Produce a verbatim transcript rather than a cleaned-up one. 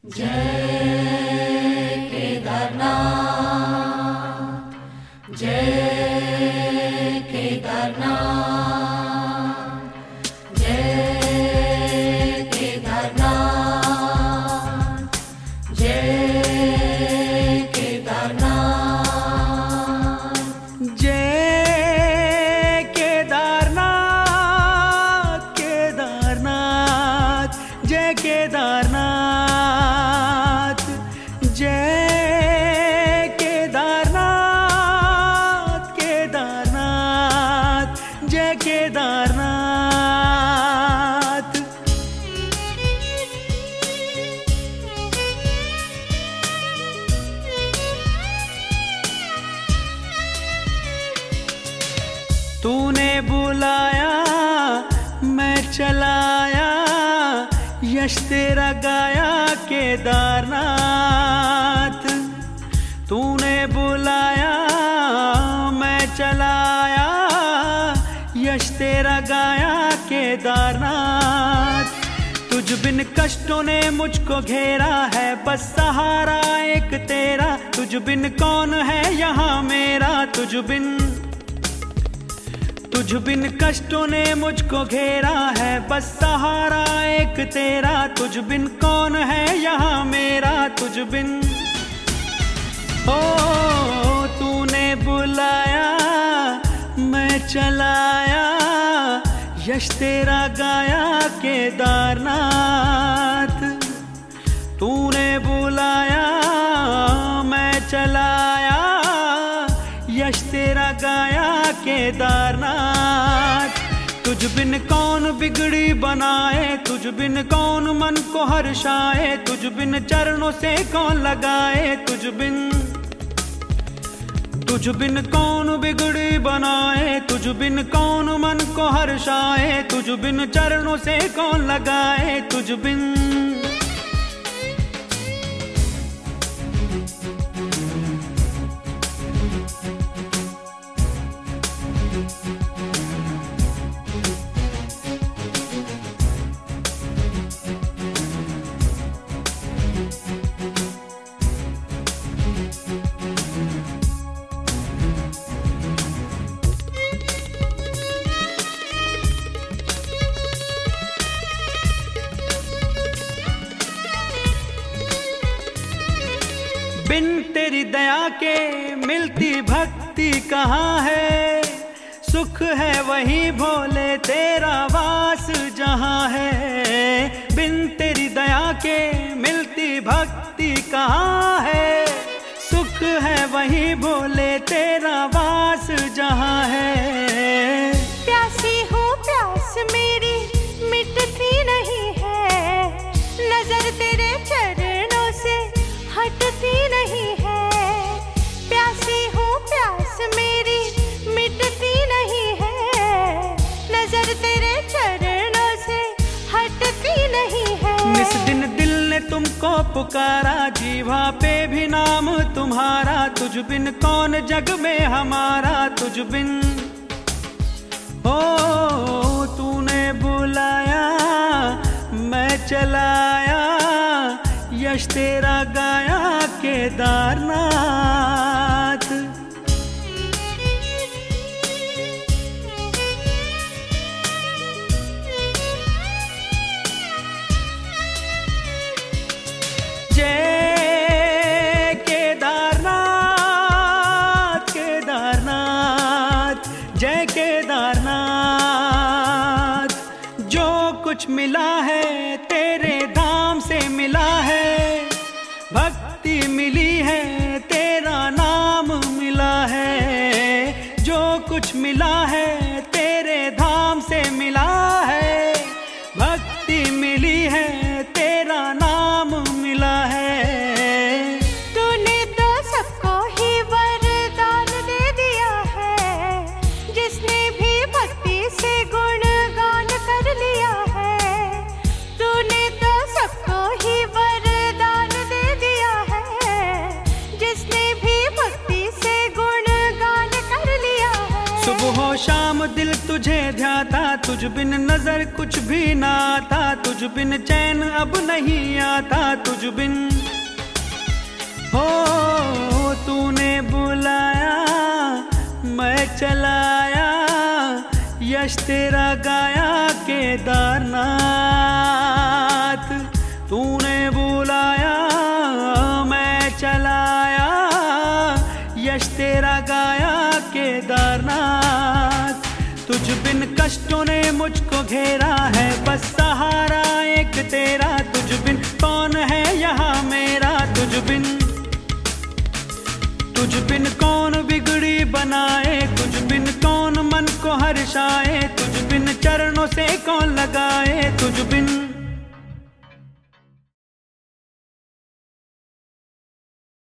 जय केदारनाथ, जय केदारनाथ, जय केदारनाथ, जय केदारनाथ, जय केदारनाथ, केदारनाथ, जय केदारनाथ, जय केदारनाथ, केदारनाथ, जय केदारनाथ। तूने बुलाया मैं चलाया, यश तेरा गाया केदारनाथ। तूने बुलाया मैं चलाया, यश तेरा गाया केदारनाथ। तुझ बिन कष्टों ने मुझको घेरा है, बस सहारा एक तेरा। तुझ बिन कौन है यहाँ मेरा, तुझ बिन तुझ बिन कष्टों ने मुझको घेरा है, बस सहारा एक तेरा। तुझ बिन कौन है यहाँ मेरा, तुझ बिन ओ तूने बुलाया मैं चलाया, यश तेरा गाया केदारनाथ। तूने बुलाया मैं चलाया, यश तेरा गाया केदारनाथ। तुझ बिन कौन बिगड़ी बनाए, तुझ बिन कौन मन को हर्षाए। तुझ बिन चरणों से कौन लगाए, तुझ बिन तुझ बिन कौन बिगड़ी बनाए। तुझ बिन कौन मन को हर्षाए। तुझ बिन चरणों से कौन लगाए, तुझ बिन बिन तेरी दया के मिलती भक्ति कहाँ है। सुख है वही भोले तेरा वास जहाँ है। बिन तेरी दया के मिलती भक्ति कहाँ है। सुख है वही भोले तेरा वास जहाँ है। प्यासी हूँ प्यास मेरी मिटती नहीं है, नजर तेरे चरणों से हटती नहीं है। प्यासी हूँ प्यास मेरी मिटती नहीं है, नजर तेरे चरणों से हटती नहीं है। निस दिन दिल ने तुमको पुकारा, जीवा पे भी नाम तुम्हारा। तुझ बिन कौन जग में हमारा, तुझ बिन ओ तूने बुलाया मैं चलाया, यश तेरा गाया केदारनाथ। जय केदारनाथ, केदारनाथ, जय केदारनाथ। जो कुछ मिला है तेरे धाम से मिला है, भक्ति मिली है तेरा नाम उलझा था, तुझ बिन नजर कुछ भी ना आता, तुझ बिन चैन अब नहीं आता, तुझ बिन हो तूने बुलाया मैं चलाया, यश तेरा गाया केदारनाथ। तूने बुलाया मैं चलाया, यश तेरा गाया केदारनाथ। तुझ बिन कष्टों ने मुझको घेरा है, बस सहारा एक तेरा, तुझ बिन कौन है यहाँ मेरा, तुझ बिन तुझ बिन कौन बिगड़ी बनाए, तुझ बिन कौन मन को हर्षाए, तुझ बिन चरणों से कौन लगाए, तुझ बिन